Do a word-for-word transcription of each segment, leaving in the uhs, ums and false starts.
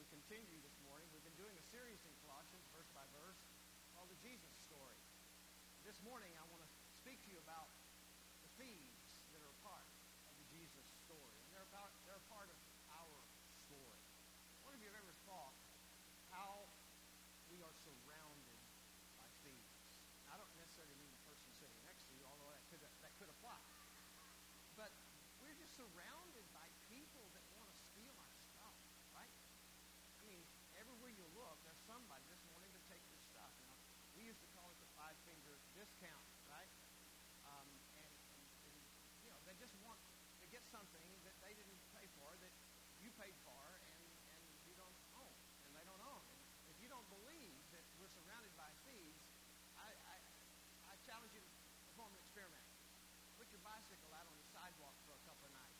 continue this morning. We've been doing a series in Colossians, verse by verse, called the Jesus story. This morning I want to speak to you about the thieves that are a part of the Jesus story. And they're, about, they're a part of our story. I wonder if you've ever thought how we are surrounded by thieves. I don't necessarily mean the person sitting next to you, although that could, that could apply. But we're just surrounded by people that want to steal our stuff, right? I mean, everywhere you look, there's somebody just wanting to take your stuff. Now, we used to call it the five-finger discount, right? Um, and, and, and, you know, they just want to get something that they didn't pay for, that you paid for, and, and you don't own, and they don't own. And if you don't believe that we're surrounded by thieves, I, I, I challenge you to perform an experiment. Put your bicycle out on the sidewalk for a couple of nights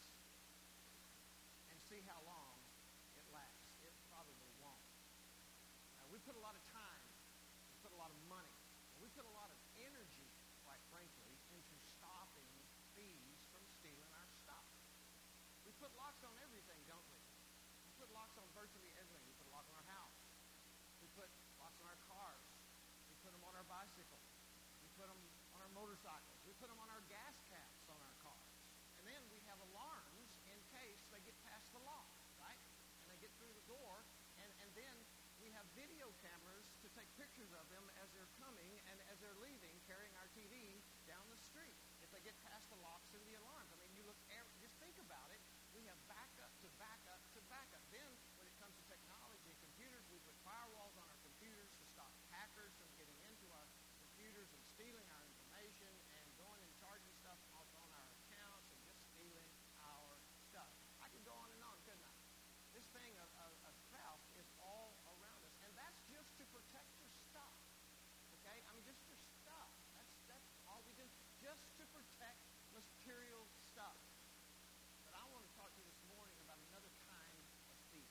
and see how long it lasts. It probably won't. Now, we put a lot of time, we put a lot of money, and we put a lot of energy, quite frankly, into stopping thieves from stealing our stuff. We put locks on everything, don't we? We put locks on virtually everything. We put a lock on our house. We put locks on our cars. We put them on our bicycle. We put them on our motorcycles. We put them on our gas caps on our cars. And then we have alarms in case they get past the lock, right? And they get through the door. And, and then we have video cameras to take pictures of them as they're coming and as they're leaving, carrying our T V down the street. If they get past the locks and the alarms. I mean, you look, just think about it. We have backup to backup to backup. Then, when it comes to technology and computers, we put firewalls on our computers to stop hackers from getting into our computers and stealing our information and going and charging stuff off on our accounts and just stealing our stuff. I could go on and on, couldn't I? This thing of, of, of theft is all around us, and that's just to protect your stuff. Okay? I mean, just your stuff. That's that's all we do, just to protect material stuff. But I want to talk to you this morning about another kind of thief.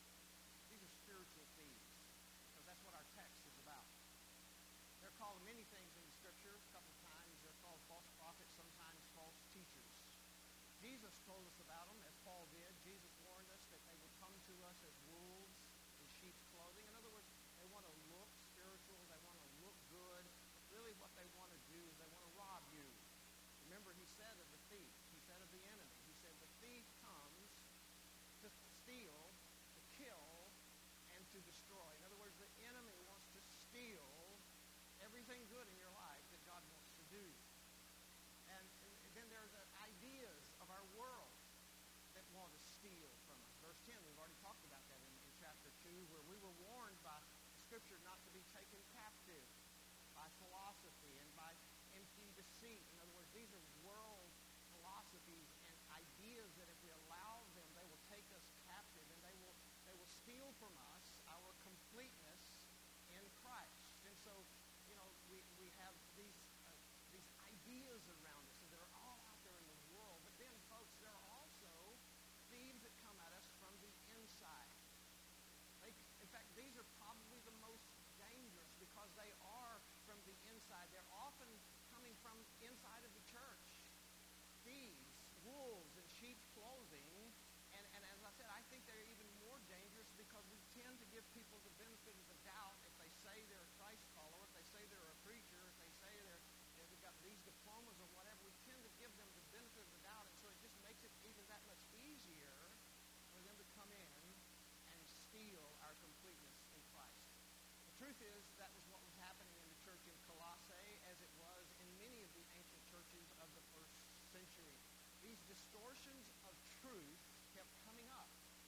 These are spiritual thieves, because that's what our text is about. They're called many things in the Scripture. A couple of times they're called false prophets, sometimes false teachers. Jesus told us about them, as Paul did. Jesus warned us that they would come to us as wolves in sheep's clothing. In other words, they want to look spiritual. They want to look good. But really what they want to do is they want to rob you. Remember, he said of the thief, he said of the enemy, he said the thief comes to steal, to kill, and to destroy. In other words, the enemy wants to steal everything good in your life that God wants to do. And, and then there are the ideas of our world that want to steal from us. Verse ten, we've already talked about that in, in chapter two, where we were warned by the Scripture not to be taken captive by philosophy and by empty deceit. In other words, these are world philosophies and ideas that if we allow them, they will take us captive and they will they will steal from us our completeness in Christ. And so, you know, we, we have these uh, these ideas around us, and they're all out there in the world. But then, folks, there are also thieves that come at us from the inside. They, in fact, these are probably the most dangerous because they are from the inside. They're often coming from inside of the church. Thieves, wolves in sheep's clothing. And, and as I said, I think they're even more dangerous because we tend to give people the benefit of the doubt if they say they're a Christ follower, if they say they're a preacher, if they say they're, they've got these diplomas or whatever. We tend to give them the benefit of the doubt, and so it just makes it even that much easier for them to come in and steal our completeness in Christ. The truth is that was what was happening in the church in Colossae, as it was in many of the ancient churches of the first century. These distortions of truth kept coming up.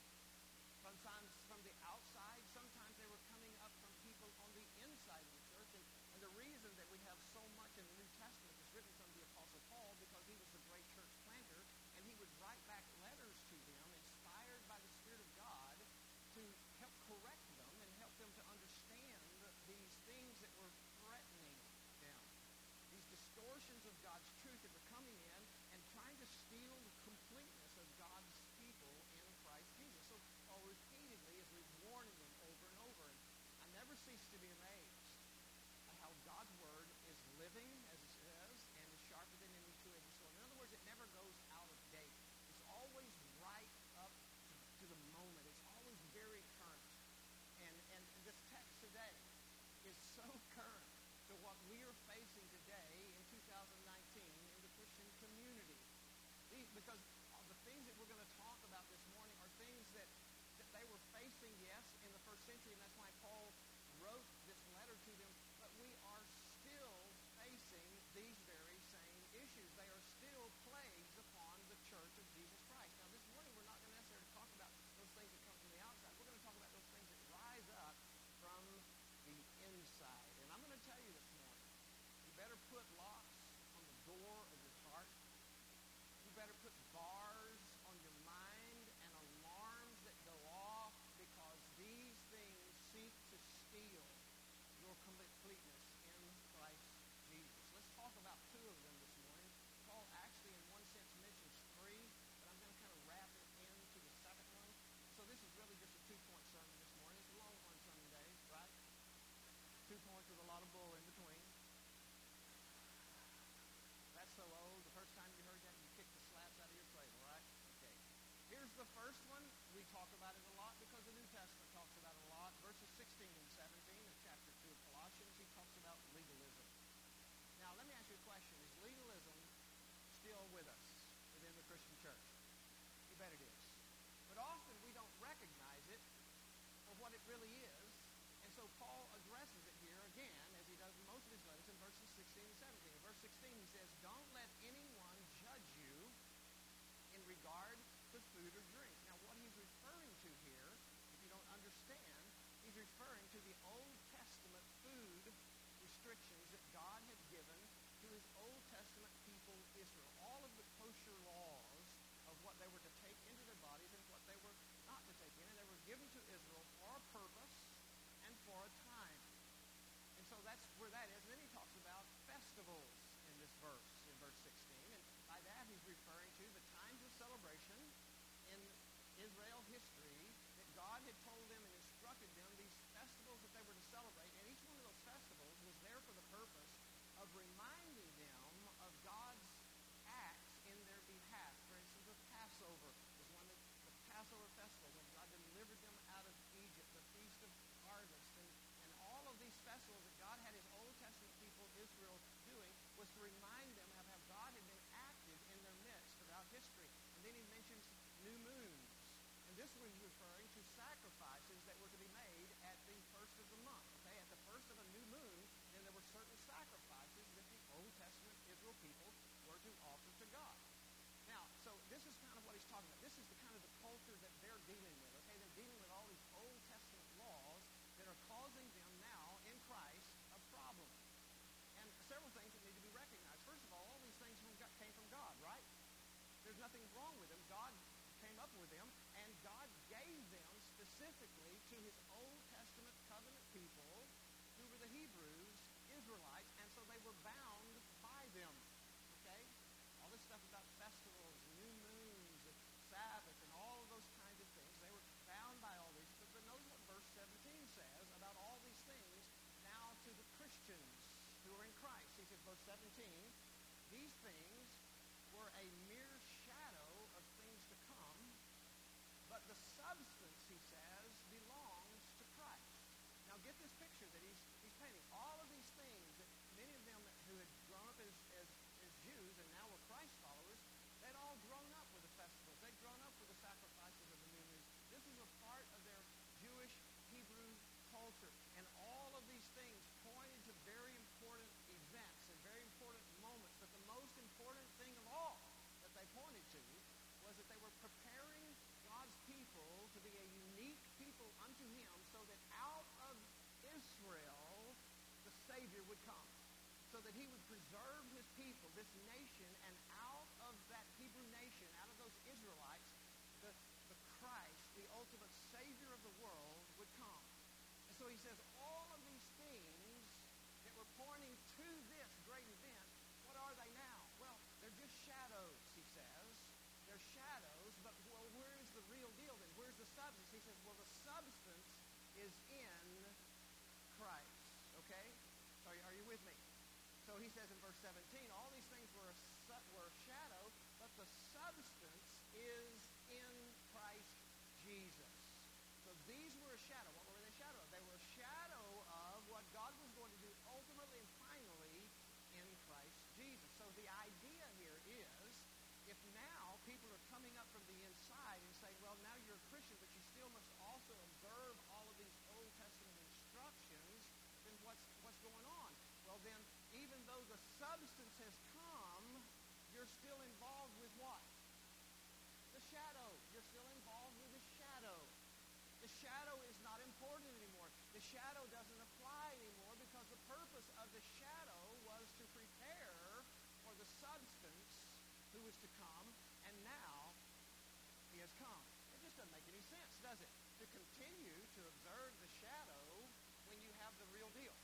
Sometimes from the outside, sometimes they were coming up from people on the inside of the church. And, and the reason that we have so much in the New Testament is written from the Apostle Paul because he was the great church planter, and he would write back letters to them inspired by the Spirit of God to help correct them and help them to understand these things that were threatening them. These distortions of God's truth that were coming in and trying to steal the completeness of God's people in Christ Jesus. So Paul repeatedly is warning them over and over. And I never cease to be amazed at how God's word is living, as it says, and is sharper than any two-edged sword. In other words, it never goes out of date. It's always right up to, to the moment. It's always very current. facing, yes, in the first century, and that's why Paul wrote this letter to them, but we are still facing these very same issues. They are still plagues upon the church of Jesus Christ. Now, this morning, we're not going to necessarily talk about those things that come from the outside. We're going to talk about those things that rise up from the inside. And I'm going to tell you this morning, you better put locks on the door of your heart. You better put bars on your mind and alarms that go off, because these things seek to steal your completeness in Christ Jesus. Let's talk about two of them this morning. Paul actually, in one sense, mentions three, but I'm going to kind of wrap it into the second one. So this is really just a two-point sermon this morning. It's a Longhorn sermon day, right? Two points with a lot of bull in between. That's so old. The first time you heard that, you kicked the slaps out of your cradle, right? Okay. Here's the first one. We talk about it a lot because the New Testament talks about it a lot. Verses sixteen and seventeen of chapter two of Colossians, he talks about legalism. Now, let me ask you a question. Is legalism still with us within the Christian church? You bet it is. But often we don't recognize it for what it really is. And so Paul addresses it here again, as he does in most of his letters, in verses sixteen and seventeen. In verse sixteen, he says, "Don't let anyone judge you in regard to food or drink." Now, what he's referring to here, if you don't understand, he's referring to the Old Testament food restrictions that God had given to his Old Testament people, Israel. All of the kosher laws of what they were to take into their bodies and what they were not to take in, and they were given to Israel for a purpose and for a time. And so that's where that is. And then he talks about festivals in this verse, in verse sixteen. And by that he's referring to the times of celebration in Israel history that God had told them and instructed them, these festivals that they were to celebrate. And each one of those festivals was there for the purpose of reminding them of God's acts in their behalf. For instance, the Passover was one of the Passover festival when God delivered them out of Egypt, the Feast of Harvest, and, and all of these festivals that God had his Old Testament people, Israel, doing was to remind them of how God had been active in their midst throughout history. And then he mentions new moons. And this was referring to sacrifices that were to be made at the first of the month. Okay, at the first of a new moon, then there were certain sacrifices that the Old Testament Israel people were to offer to God. Now, so this is kind of what he's talking about. This is the kind of the culture that they're dealing with. Okay, they're dealing with all these Old Testament laws that are causing them now in Christ a problem. And several things that need to be recognized. First of all, all these things from God, came from God, right? There's nothing wrong with them. God came up with them, and God gave them specifically to his Old Testament covenant people, who were the Hebrews, Israelites, and so they were bound by them. Okay? All this stuff about festivals, new moons, Sabbath, and all of those kinds of things, they were bound by all these. But, but notice what verse seventeen says about all these things now to the Christians who are in Christ. He says, verse seventeen, "These things were a mere shadow of things to come, but the substance," he says, "belongs to Christ." Now get this picture that he's, he's painting. All of these things that many of them who had grown up as, as, as Jews and now were Christ followers, they'd all grown up with the festivals. They'd grown up with the sacrifices of the new moon. This was a part of their Jewish Hebrew culture. And all of these things pointed to very important events and very important moments. But the most important thing of all that they pointed to was that they were preparing God's people to be a unique people unto him, so that out of Israel the Savior would come, so that he would preserve his people, this nation, and out of that Hebrew nation, out of those Israelites, the, the Christ, the ultimate Savior of the world, would come. And so he says all of these things that were pointing to this great event, what are they now? Well, they're just shadows, he says. They're shadows, but well, where is the real deal then? Where's the substance? He says, well, the substance is in Christ. Okay? So are you, are you with me? So he says in verse seventeen, all these things were a, were a shadow, but the substance is in Christ Jesus. So these were a shadow. What were they a shadow of? They were a shadow of what God was going to do ultimately and finally in Christ Jesus. So the idea here is, if now people are coming up from the inside and saying, well, now you're a Christian, but you still must also observe what's, what's going on. Well, then, even though the substance has come, you're still involved with what? The shadow. You're still involved with the shadow. The shadow is not important anymore. The shadow doesn't apply anymore because the purpose of the shadow was to prepare for the substance who is to come, and now he has come. It just doesn't make any sense, does it? To continue to observe the shadow when you have the real deal.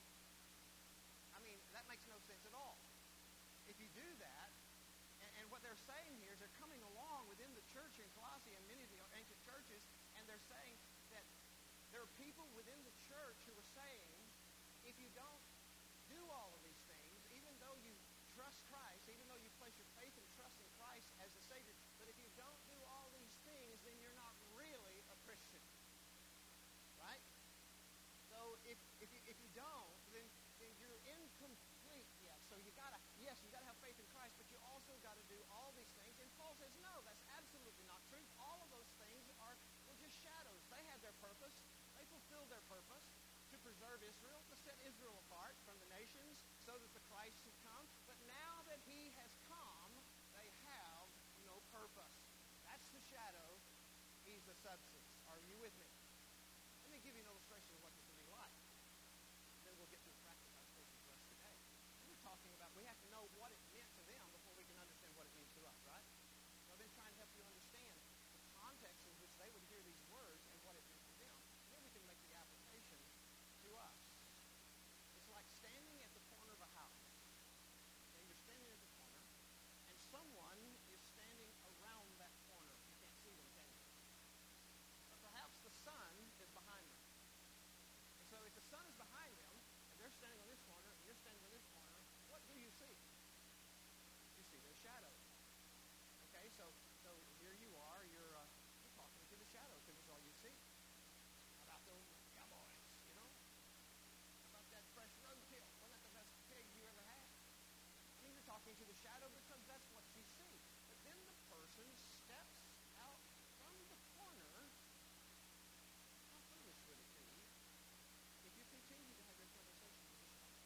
I mean, that makes no sense at all. If you do that, and, and what they're saying here is they're coming along within the church in Colossae and many of the ancient churches, and they're saying that there are people within the church who are saying, if you don't do all of these things, even though you trust Christ, even though you place your faith and trust in Christ as the Savior, but if you don't do all these things, then you're not really a Christian. Right? So if if you, if you don't, then, then you're incomplete yet. So you gotta, yes, you gotta have faith in Christ, but you also gotta do all these things. And Paul says, no, that's absolutely not true. All of those things are were just shadows. They had their purpose. They fulfilled their purpose to preserve Israel, to set Israel apart from the nations so that the Christ should come. But now that he has come, they have no purpose. That's the shadow. He's the substance. Are you with me? Let me give you an illustration of what this will be like. Then we'll get to the practical application for us today. We're talking about, we have to know what it meant to them before we can understand what it means to us, right? So I've been trying to help you understand the context in which they would hear these words and what it meant to them. Then we can make the application to us. It's like standing at the corner of a house. And you're standing at the corner, and someone is standing around that corner. You can't see them, can you? But perhaps the sun is behind them. And so if the sun is behind them, and they're standing on this corner, and you're standing on this corner, what do you see? You see their shadow. Okay, so so here you are, you're, uh, you're talking to the shadow because it's all you see. About those cowboys, you know? About that fresh roadkill. Wasn't that the best pig you ever had? I mean, you're talking to the shadow because that's what you see. But then the person steps out from the corner. How foolish would it be if you continue to have your conversation with the shadow?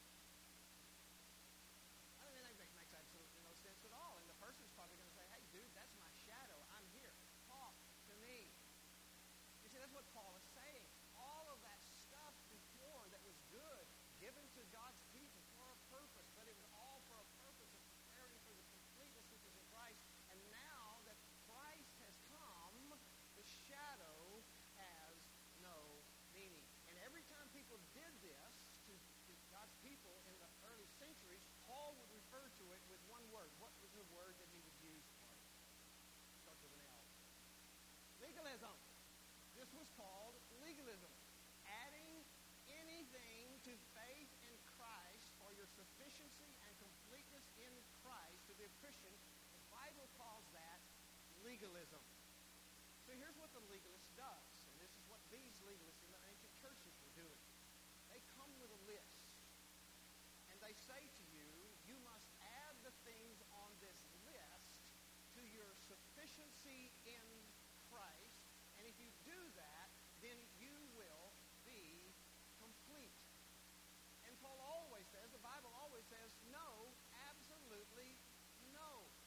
I mean, that makes, makes absolutely no sense at all. And the person's probably going to say, hey, dude, that's my shadow. I'm here. Talk to me. You see, that's what Paul is saying. All of that stuff before that was good, given to God's people for a purpose, but it was all for a purpose of preparing for the completeness which is in Christ. And now that Christ has come, the shadow has no meaning. And every time people did this to, to God's people in the early centuries, Paul would refer to it with one word. What was the word that he would use for it? Starts with an L. Legalism. This was called legalism. Adding anything to faith in Christ for your sufficiency and completeness in Christ to be a Christian, the Bible calls that legalism. So here's what the legalist does, and this is what these legalists in the ancient churches were doing. They come with a list, and they say to you, you must add the things on this list to your sufficiency in Christ, and if you do that, then you will be complete. And Paul always says, the Bible always says, no, absolutely no.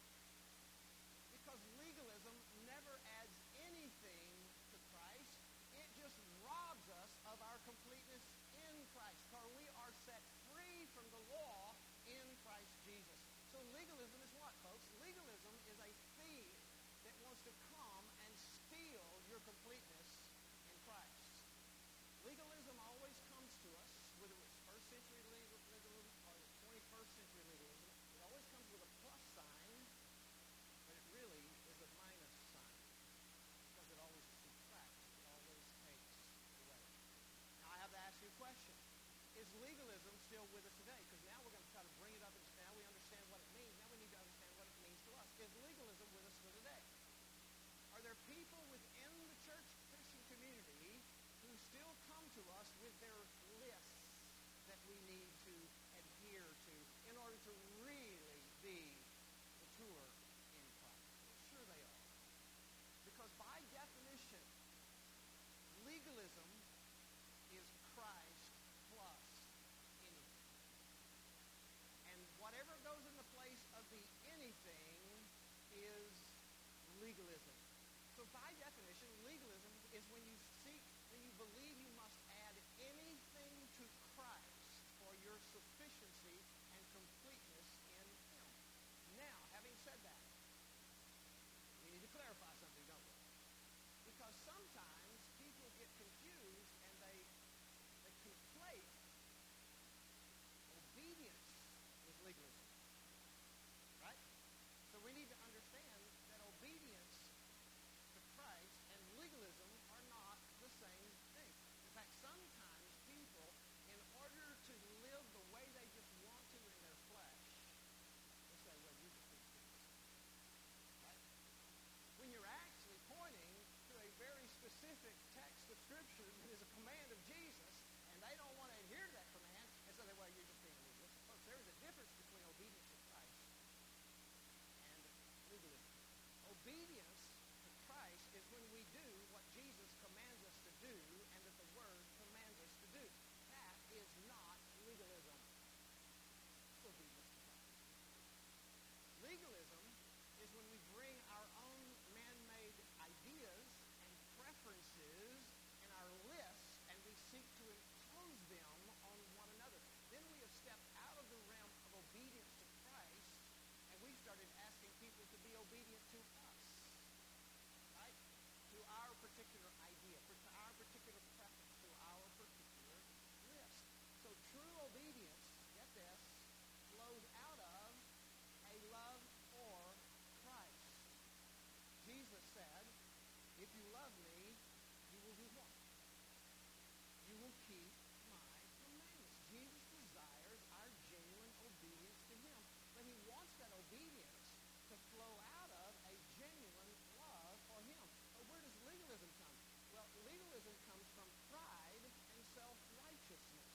Because legalism never adds anything to Christ. It just robs us of our completeness in Christ. For we are set free from the law in Christ Jesus. So legalism is what, folks? Legalism is a thief that wants to come and steal your completeness in Christ. Legalism always comes to us, whether it's first century legalism or the twenty-first century legalism, it always comes with a plus sign, but it really is a minus sign. Because it always subtracts, it always takes away. Now I have to ask you a question. Is legalism still with us today? Because now we're going to try to bring it up, and now we understand what it means. Now we need to understand what it means to us. Is legalism with us still today? Are there people within the church Christian community who still come to us with their lists that we need to adhere to in order to really be mature in Christ? Sure they are. Because by definition, legalism is Christ plus legalism. So by definition, legalism is when you seek, when you believe you must add anything to Christ for your sufficiency and completeness in Him. Now, having said that, we need to clarify something, don't we? Because sometimes people get confused and they, they conflate obedience with legalism. Right? So we need to understand that obedience to Christ and legalism are not the same thing. In fact, sometimes people, in order to live the way they just want to in their flesh, they say, well, you just being stupid. Right? When you're actually pointing to a very specific text of Scripture that is a command of Jesus, and they don't want to adhere to that command, and so they, well, you're just being legalist. Folks, there is a difference between obedience to Christ and legalism. Obedience to Christ is when we do what Jesus commands us to do and that the Word commands us to do. That is not legalism. It's obedience to Christ. Legalism is when we bring our own man-made ideas and preferences and our lists and we seek to impose them on one another. Then we have stepped out of the realm of obedience to Christ and we've started asking people to be obedient to us, right? To our particular idea, to our particular preference, to our particular list. So true obedience, get this, flows out of a love for Christ. Jesus said, if you love me, you will do what? You will keep my commandments. Jesus desires our genuine obedience to Him. But He wants that obedience to flow out of a genuine love for Him. But where does legalism come? Well, legalism comes from pride and self-righteousness.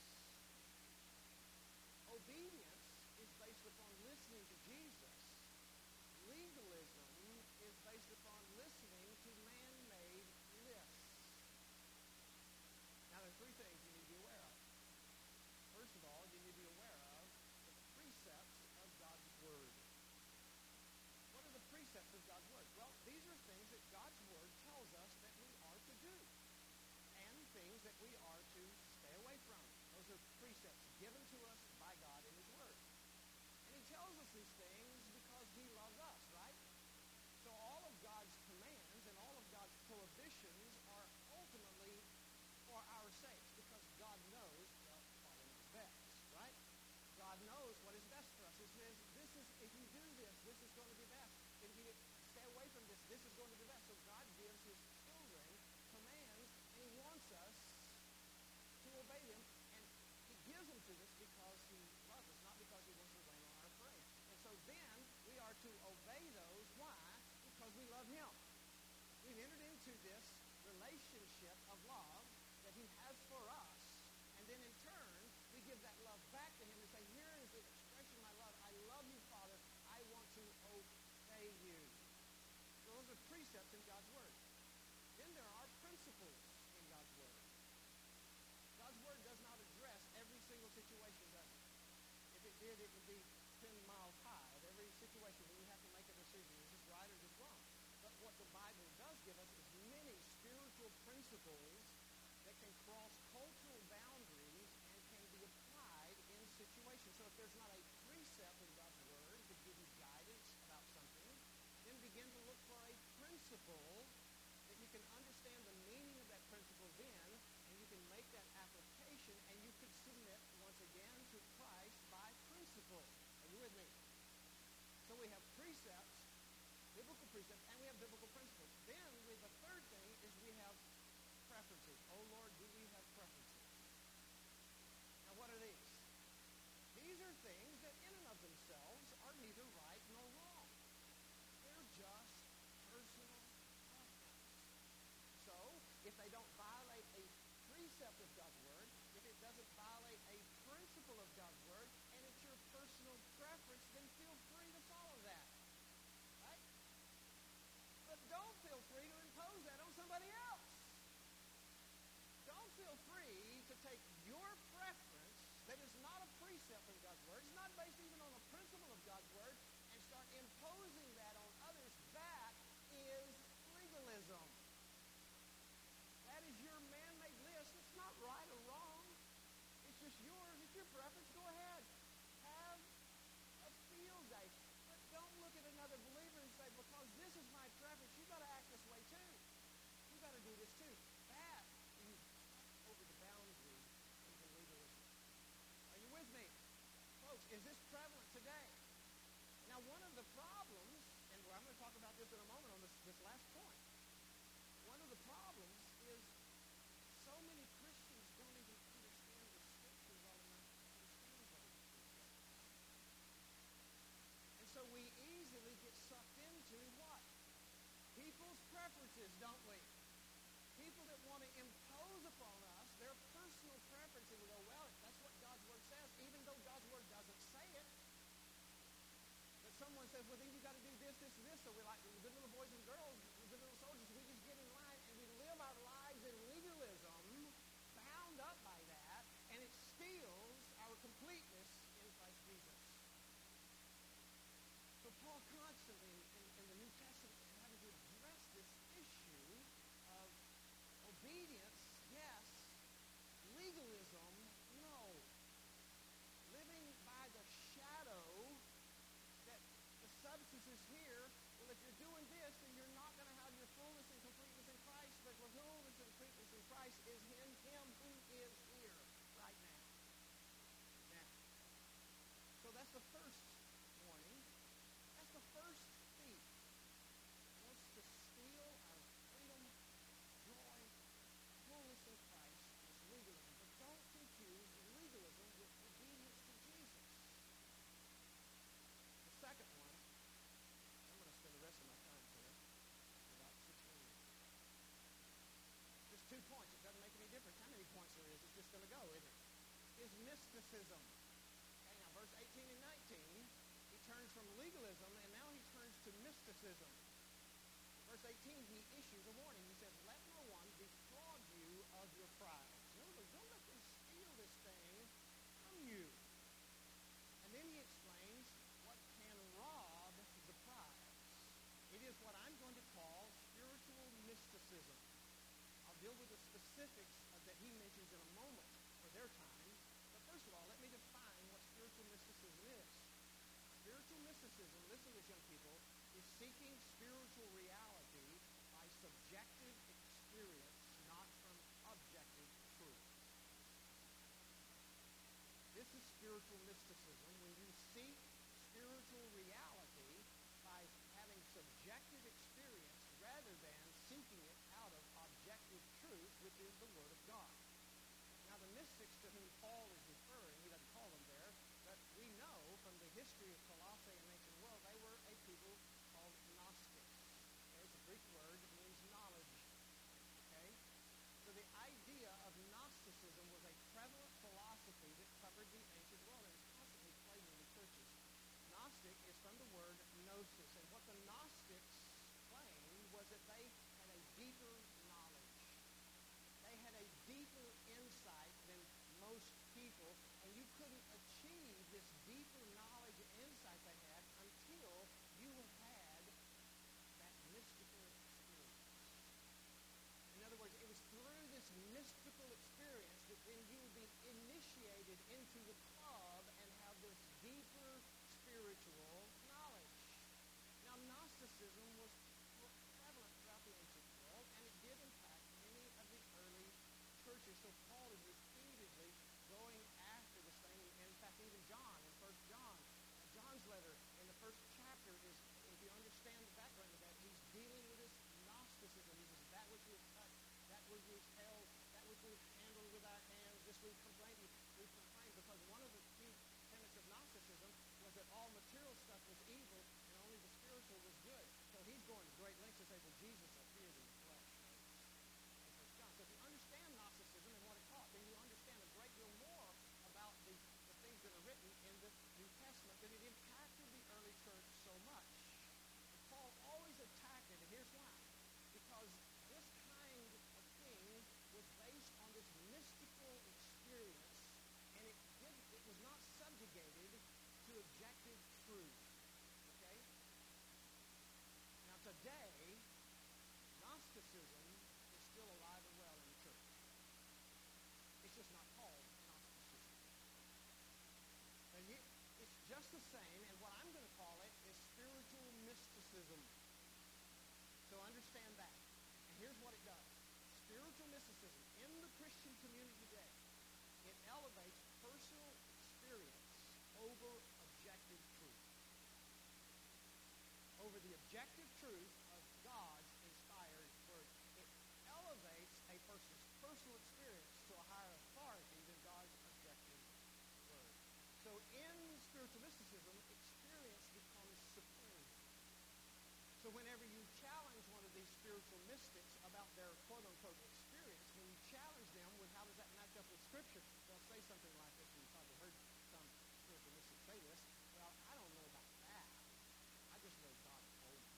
Obedience is based upon listening to Jesus. Legalism is based upon listening to man-made lists. Now, there are three things you need to be aware of. First of all, you need to be aware of the precepts of God's Word. What are the precepts of God's Word? Well, these are things that God's Word tells us that we are to do and things that we are to stay away from. Those are precepts given to us by God in His Word. And He tells us these things because He loves us, right? So all of God's commands and all of God's prohibitions are ultimately for our sakes because God knows, well, Father knows best, right? God knows what is best for us. He says, this is, if you do this, this is going to be best. If you stay away from this, this is going to be best. So God gives His children commands, and He wants us to obey them. And He gives them to us because He loves us, not because He wants to rain on our parade. And so then we are to obey those. Why? Because we love Him. We've entered into this relationship of love that He has for us. And then in turn, we give that love back to Him and say, here is the expression of my love. I love you, Father. I want to obey you. So those are precepts in God's Word. Then there are principles in God's Word. God's Word does not address every single situation, does it? If it did, it would be ten miles high at every situation where you have to make a decision. Is this right or is this wrong? But what the Bible does give us is many spiritual principles that can cross cultural boundaries and can be applied in situations. So if there's not a precept in God's Word to give you guidance about something, then begin to look for a principle that you can understand the meaning of that principle then, and you can make that application, and you could submit once again to Christ by principle. Are you with me? So we have precepts, biblical precepts, and we have biblical principles. Then we, the third thing is we have preferences. Oh Lord, do we have preferences? Now what are these? These are things that in and of themselves are neither right nor wrong. They're just personal preference. So if they don't violate a precept of God's Word, if it doesn't violate a principle of God's Word, and it's your personal preference, then feel free to follow that. Right? But don't feel free to impose that on somebody else. Don't feel free to take your preference that is not a precept of God's Word, it's not based even on a principle of God's Word, and start imposing that on others. That is your preference, go ahead. Have a field day. But don't look at another believer and say, because this is my preference, you've got to act this way too. You've got to do this too. That is over the boundary into legalism. Are you with me? Folks, is this prevalent today? Now, one of the problems, and I'm going to talk about this in a moment on this, this last point, one of the problems is so many Christians don't even understand the Scripture well enough to understand what it is. And so we easily get sucked into what? People's preferences, don't we? People that want to impose upon us their personal preference, and we go, well, that's what God's Word says, even though God's Word doesn't say it. But someone says, well, then you got to do this, this, and this. So we're like the good little boys and girls, the good little soldiers. We just get in line and we live our lives in legalism, bound up by that, and it steals our completeness in Christ Jesus. So Paul constantly in, in the New Testament is having to address this issue of obedience, yes. Legalism, no. Living by the shadow that the substance is here. Well, if you're doing this, then you're not going to have your fullness and completeness in Christ. But your fullness and completeness in Christ is in Him who is here right now. Now. So that's the first warning. That's the first thief. He wants to steal our freedom, joy, fullness in Christ as legalism. But don't confuse legalism with obedience to Jesus. The second one, I'm going to spend the rest of my time here, about sixteen minutes. Just two points. It doesn't make any difference how many points there is. It's just going to go, isn't it? Is mysticism. Okay, now verse eighteen and nineteen, he turns from legalism, and now he turns to mysticism. Verse eighteen, he issues a warning. He says, let no one defraud you of your prize. In other words, don't let them steal this thing from you. And then he explains what can rob the prize. It is what I'm going to call spiritual mysticism. I'll deal with the specifics of that he mentions in a moment for their time. But first of all, let me define what spiritual mysticism is. Spiritual mysticism, listen to this, young people, is seeking spiritual reality by subjective experience, not from objective truth. This is spiritual mysticism, when you seek spiritual reality by having subjective experience rather than seeking it out of objective truth, which is the Word of God. Now, the mystics to whom Paul is referring, he doesn't call them there, but we know from the history of Colossae and ancient world, they were a people called Gnostics. Okay, it's a Greek word that means knowledge. Okay? So the idea of Gnosticism was a prevalent philosophy that covered the ancient world and is constantly plaguing the churches. Gnostic is from the word gnosis, and what the Gnostics claimed was that they had a deeper knowledge. They had a deeper insight than most people, and you couldn't achieve this deeper knowledge and insight they had until you had that mystical experience. In other words, it was through this mystical experience that then you would be initiated into the club and have this deeper spiritual knowledge. Now, Gnosticism was prevalent throughout the ancient world, and it did impact many of the early churches. So Paul is repeatedly going after this thing. In fact, even John, in First John, John's letter in the first chapter is, if you understand the background of that, he's dealing with this Gnosticism. He says, that which we've touched, that which we've held, that which we've handled with our hands, this we've complained, we've complained, because one of the key tenets of Gnosticism was that all material stuff was evil and only the spiritual was good. So he's going to great lengths to say, well, Jesus appeared in the flesh. In First John. So if you understand Gnosticism and what it taught, then you understand a great deal more about the, the things that are written in the New Testament, that it impacted the early church so much. And Paul always attacked it, and here's why. Because this kind of thing was based on this mystical experience, and it did, it was not subjugated to objective truth. mysticism in the Christian community today, it elevates personal experience over objective truth. Over the objective truth of God's inspired word. It elevates a person's personal experience to a higher authority than God's objective word. So in spiritual mysticism, experience becomes supreme. So whenever you challenge one of these spiritual mystics about their quote-unquote experience, when you challenge them with how does that match up with Scripture, they'll say something like this, and you've probably heard some spiritual mystics say this, well, I don't know about that. I just know God told me.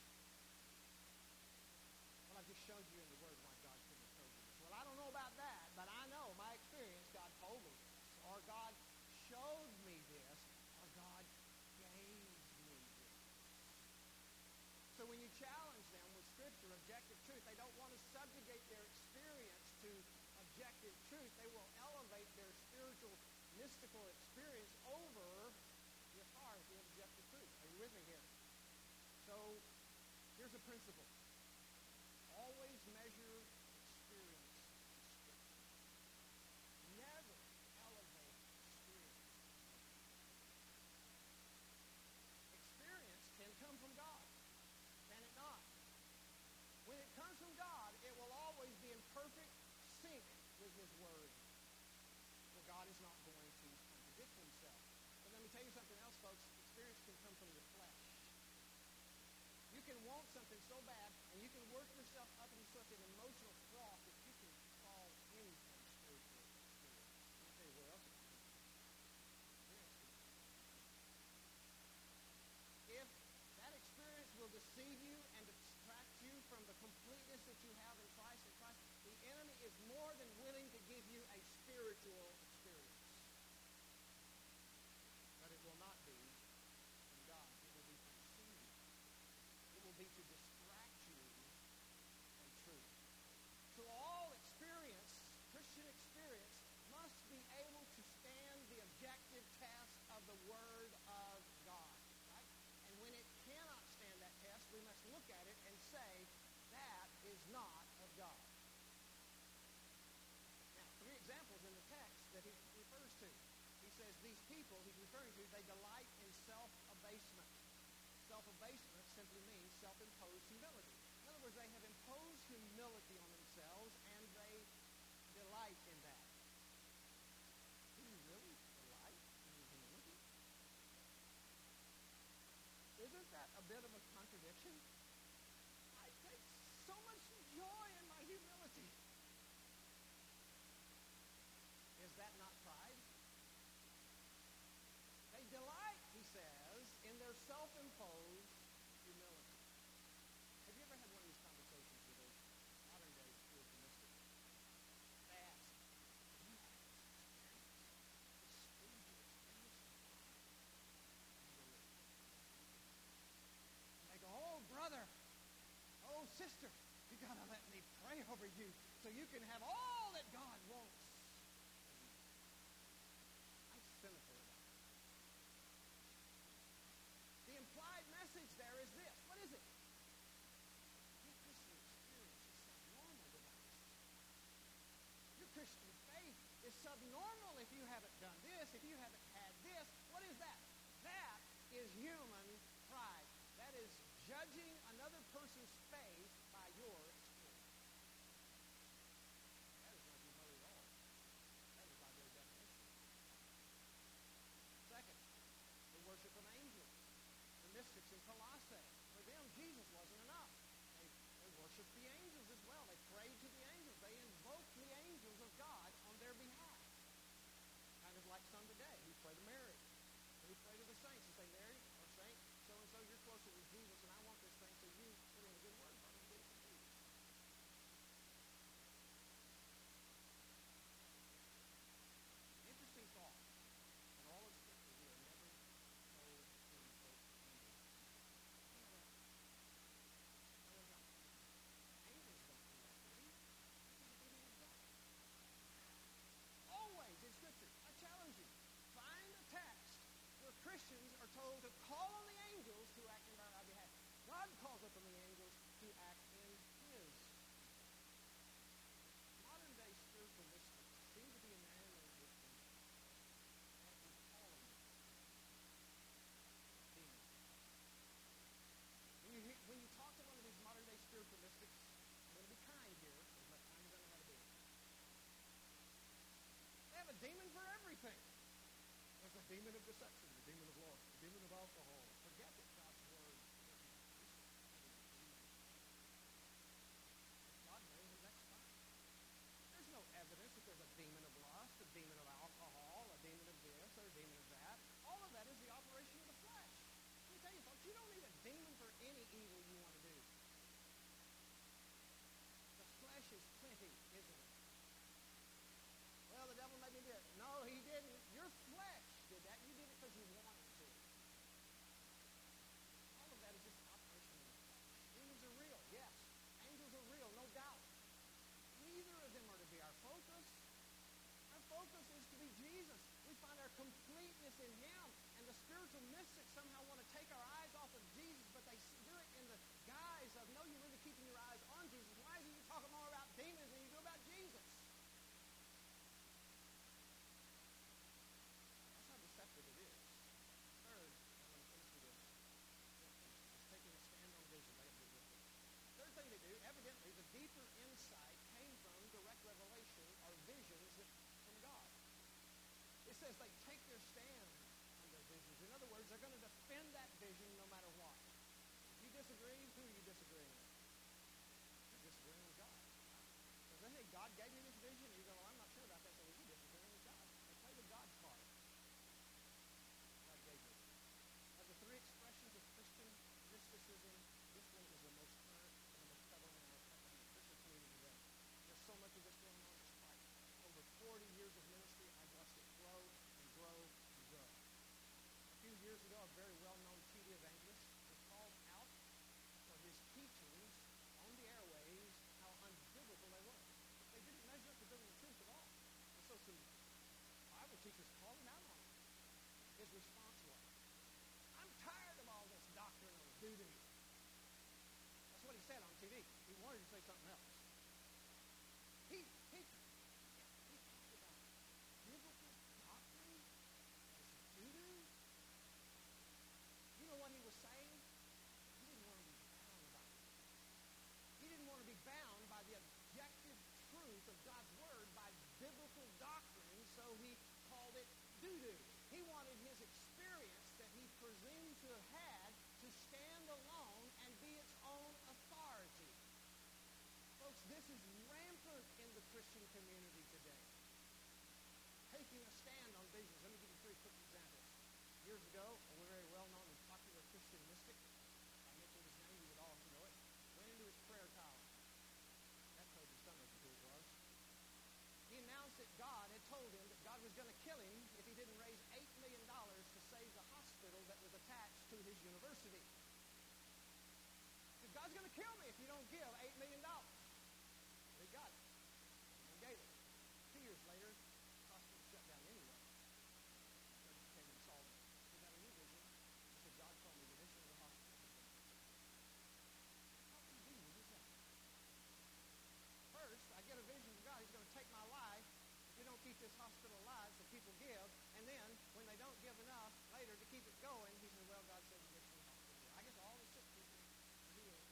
Well, I've just showed you in the Word why God couldn't have told you this. Well, I don't know about that, but I know, my experience, God told me this. Or God showed me this, or God gave me this. So when you challenge them with Scripture, objective truth, they don't want to subjugate their experience to objective truth. They will elevate their spiritual, mystical experience over the authority of objective truth. Are you with me here? So here's a principle. Always measure experience in Scripture. Never elevate experience. Experience can come from God. Can it not? When it comes from God, it will always be in perfect sync with His Word. For God is not going to contradict Himself. But let me tell you something else, folks. Experience can come from your flesh. You can want something so bad, and you can work yourself up into such an emotional froth that you can fall into spiritual experience. Let me tell you where else it can come from. Experience can come from. If that experience will deceive you and distract you from the completeness that you have in Christ and Christ, the enemy is more than willing to give you a spiritual experience. But it will not be from God. It will be to deceive you. It will be to distract you from truth. So all experience, Christian experience, must be able to stand the objective test of the Word of God. Right? And when it cannot stand that test, we must look at it and say, that is not of God. Now, three examples in the text that he refers to. He says these people he's referring to, they delight in self-abasement. Self-abasement simply means self-imposed humility. In other words, they have imposed humility on themselves, and they delight in that. Do you really delight in your humility? Isn't that a bit of a contradiction? I take so much joy in my humility. Is that not pride? They delight, he says, in their self-imposed humility. Have you ever had one of these conversations with a modern-day spiritual mystic? They ask, have you had this experience, this spiritual experience with God? And they look. And they go, oh, brother, oh, sister, you got to let me pray over you so you can have all that God wants. I'm cynical about it. The implied message there is this. What is it? Your Christian experience is subnormal without this. Your Christian faith is subnormal if you haven't done this, if you haven't had this. What is that? That is human pride. That is judging another person's faith by your experience. That is not humility at all. That is by very definition. Second, the worship of angels. The mystics in Colossae. For them, Jesus wasn't enough. They, they worshiped the angels as well. They prayed to the angels. They invoked the angels of God on their behalf. Kind of like some today who pray to Mary. Who pray to the saints and say, Mary or saint, so-and-so, you're closer with Jesus, and I want this thing, so you put in a good word for me and get it to me. Interesting thought. In all of Scripture, we are never told to invoke angels. You know that? No, we're not. Angels don't do that, do they? That's not the of God. Always in Scripture, I challenge you, find a text where Christians are told to call on the angels to act in our behalf. God calls upon the angels to act in His behalf. demon of deception, the demon of lust, the demon of alcohol. Forget that God's word doesn't exist. If God knows it, that's fine. There's no evidence that there's a demon of lust, a demon of alcohol, a demon of this, or a demon of that. All of that is the operation of the flesh. Let me tell you, folks, you don't need a demon for any evil you want to do. The flesh is plenty, isn't it? Well, the devil made me do it. No, he didn't. Your flesh did that. You did it because you wanted to. All of that is just operation of the flesh. Demons are real, yes. Angels are real, no doubt. Neither of them are to be our focus. Our focus is to be Jesus. We find our completeness in Him. And the spiritual mystics somehow want to take our eyes off of Jesus, but they do it in the guise of, no, you're really keeping your eyes on Jesus. Why is it you talking more about demons than you do about Jesus? That's how deceptive it is. Third, I'm going to finish with this. It's taking a stand on vision. I got to do this. Third thing they do, evidently, the deeper insight came from direct revelation or visions from God. It says they take their stand on their visions. In other words, they're going to defend that vision no matter what. If you disagree, who are you disagreeing with? You're disagreeing with God. So they say, God gave me this vision, and you go, well, I'm not sure about that, so you're disagreeing with God. They play the God card. God gave me. Of the three expressions of Christian mysticism, this one is the most current and the most prevalent in our, in the Christian community today. There's so much of this going on. It's like over forty years of ministry, I've watched it grow and grow and grow. A few years ago, a very well-known T V evangelist was called out for his teachings on the airways, how unbiblical they were. They didn't measure up to biblical truth at all. And so some Bible teachers called him out on it. His response was, I'm tired of all this doctrine of doo-doo. That's what he said on T V. He wanted to say something else. He, he, he talked about biblical doctrine as doo-doo. You know what he was saying? He didn't want to be bound by it. He didn't want to be bound by the objective truth of God's Word, by biblical doctrine, so he called it doo-doo. He wanted his experience that he presumed to have had to stand alone and be its own authority. Folks, this is rampant in the Christian community today. Taking a stand on visions. Let me give you three quick examples. Years ago, a very well-known and popular Christian mystic, I mentioned his name, you would all know it, went into his prayer tower. That told your stomach who it was. He announced that God had told him that God was going to kill him if he didn't raise eight million dollars to save the hospital that was attached to his university. He said, God's going to kill me if you don't give eight million dollars. They got it. And gave it. Two years later, the hospital shut down anyway. So he became insolvent. He got a new vision. He said, God told me the mission of the hospital is going to kill me. How convenient is that? First, I get a vision from God. He's going to take my life if you don't keep this hospital alive so people give. And then, when they don't give enough later to keep it going, he says, well, God said the mission of the hospital. I guess all the sick people are healed.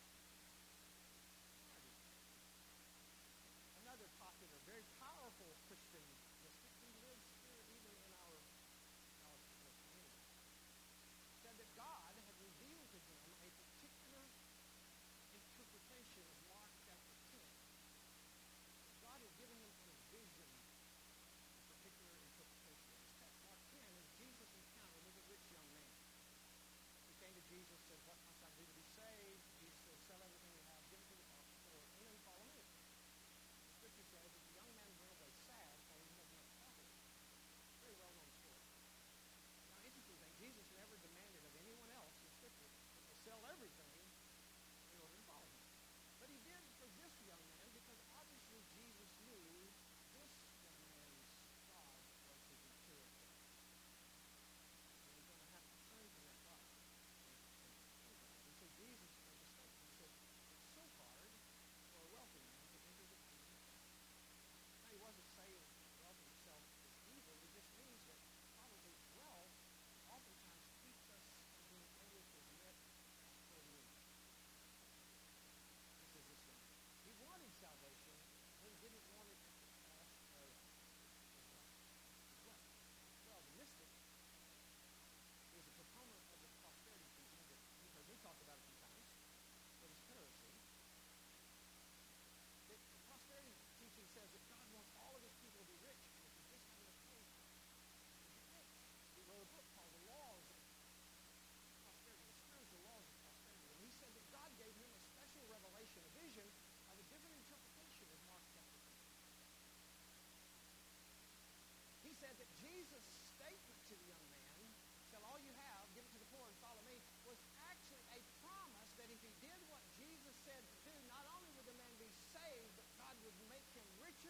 Another popular, very powerful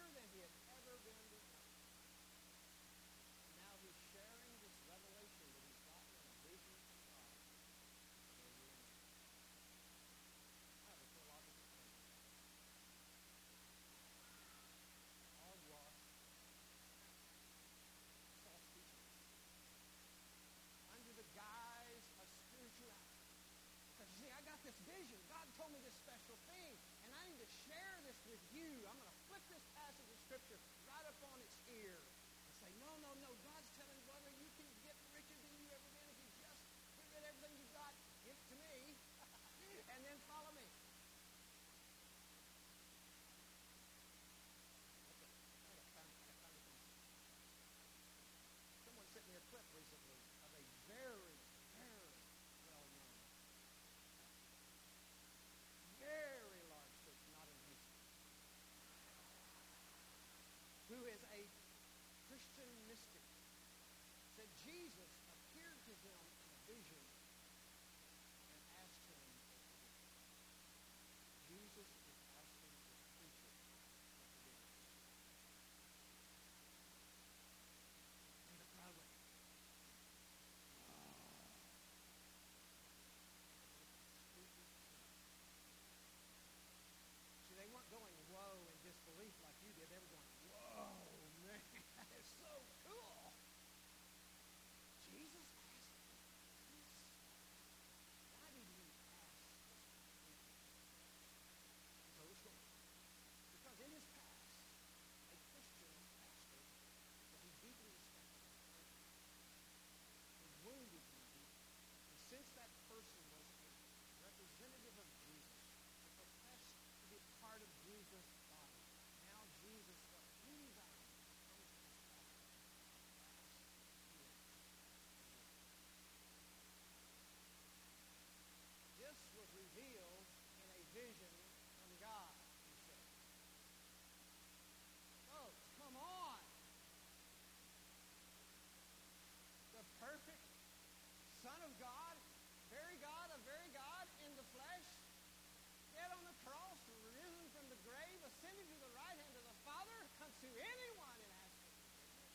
clearer than he had ever been before. And now he's sharing this revelation that he's gotten in a vision from God. Where you and me. I have a theological friend. Hogwash. False teachings. Under the guise of spirituality. Because you see, I got this vision. God told me this special thing. And I need to share this with you. I'm going to flip this passage of Scripture right up on its ear. And say, no, no, no. God's telling brother, you can get richer than you ever been if you just get rid of everything you got. Give it to me. And then follow me. Okay. I got time. I got time to finish. Someone sent me a clip recently of a very, very well-known, very large church, not in Houston, who is a Christian mystic, said Jesus appeared to him in a vision and asked him what to do. Jesus is asking his preacher what to do. And the crowd went, see, they weren't going, whoa, in disbelief like you did. They were going, whoa, man, that is so cool. Jesus asked him this. Why did he ask this preacher? He told a story. Because in his past, a Christian pastor that he deeply respected had wounded him deeply. And since that person was a representative of Jesus, and professed to be part of Jesus' body, now Jesus felt really bound to come to this pastor and ask healing. This was revealed in a vision from God, he said. Oh, come on! The perfect Son of God, very God of very God in the flesh, dead on the cross, risen from the grave, ascended to the right hand of the Father, comes to anyone and asks for forgiveness.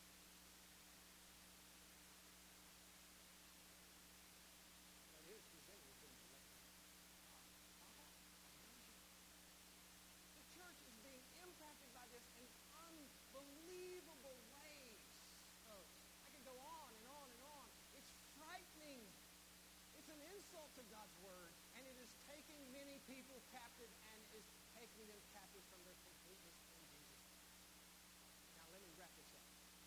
But his presenter has been directed. The church is being impacted by this in unbelievable ways. Folks, I can go on and on and on. It's frightening. It's an insult to God's word, and it is taking many people captive and is taking them captive from their completeness in Jesus. Now let me wrap this up.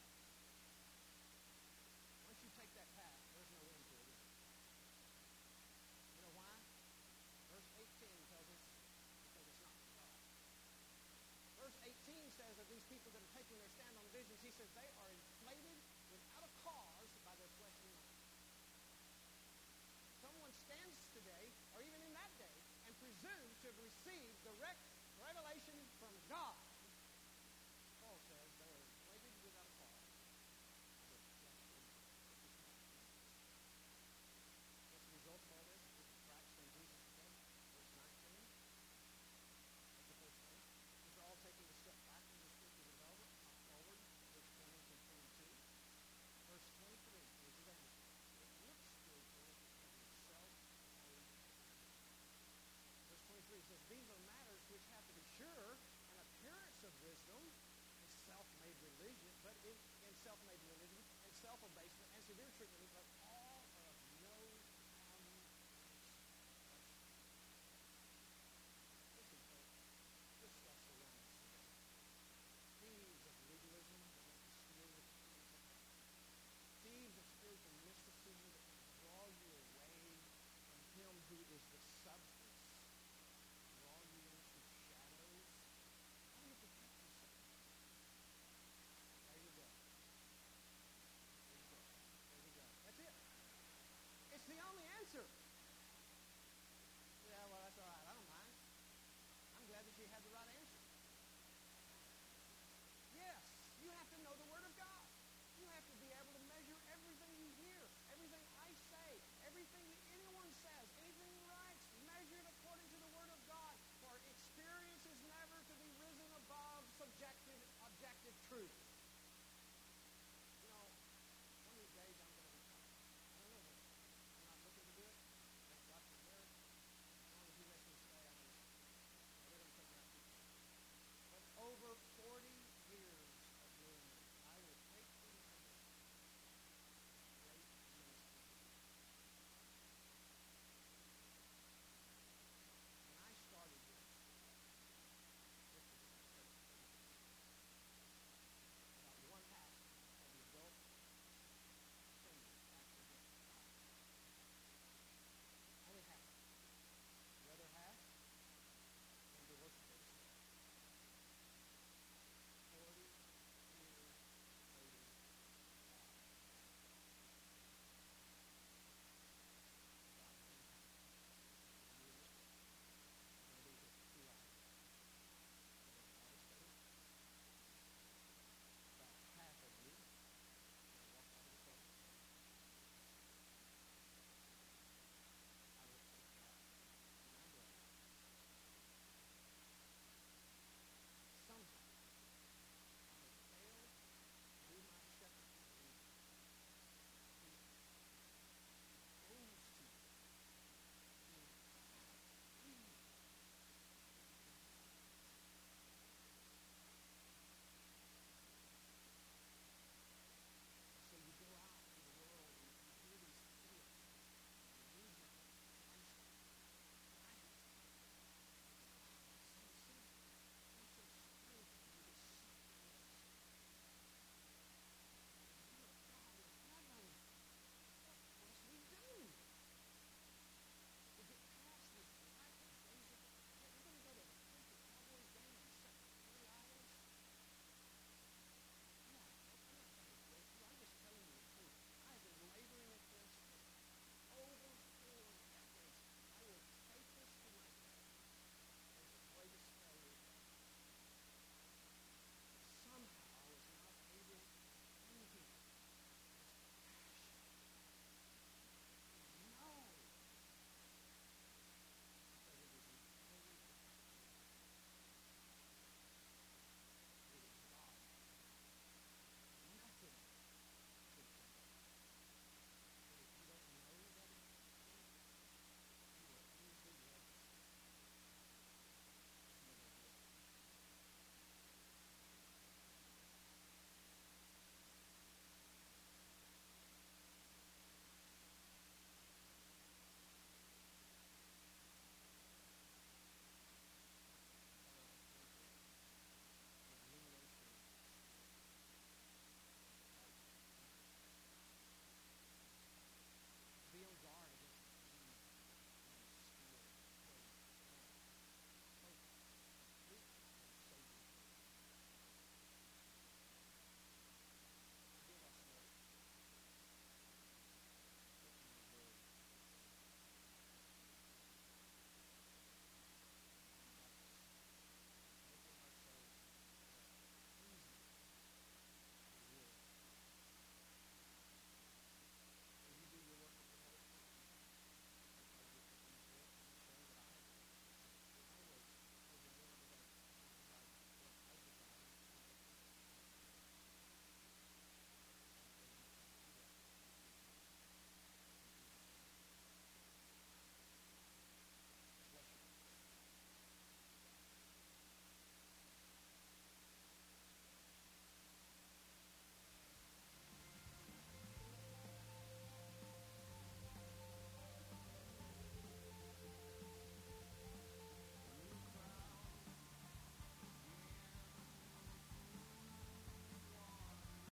Once you take that path, there's no end to it, is there? You know why? Verse eighteen tells us because it's not from God. Verse eighteen says of these people that are taking their stand on visions, he says they are inflated without a cause by their fleshly mind. Someone stands today, or even in that day, and presumes to have received direct revelation from God. Paul says they are inflated without a cause by their fleshly mind. What's the result of all this? People cracks in Jesus today. Verse nineteen. That's the first thing. These are all taking a step back in the spiritual development, not forward. Verse twenty through twenty-two. Verse twenty-three. Here's the rest. It looks spiritual because it's self-made. Verse twenty-three says, these are matters which have to be sure, an appearance of wisdom is self-made religion, but in, in self-made religion and self-abasement and severe treatment of